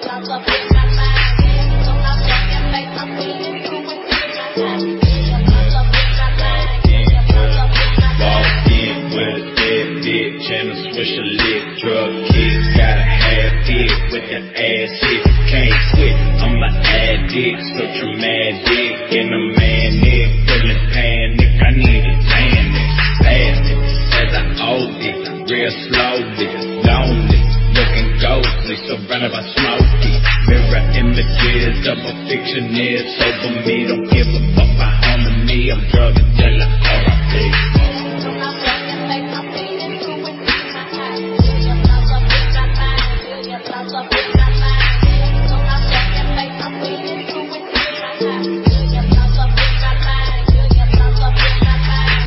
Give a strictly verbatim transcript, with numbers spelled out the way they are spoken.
Bitch and a swisher lit drug kick. Got a half hit with the ass hit. Can't quit, I'm an addict, so dramatic. And a manic, feeling panic. I need a panic, fast as I hold it, real slowly, lonely, looking ghostly, surrounded by smoky mirror images of a fictionist over me. Don't give a fuck about harmony. I'm drug dealer, R I P Thank you.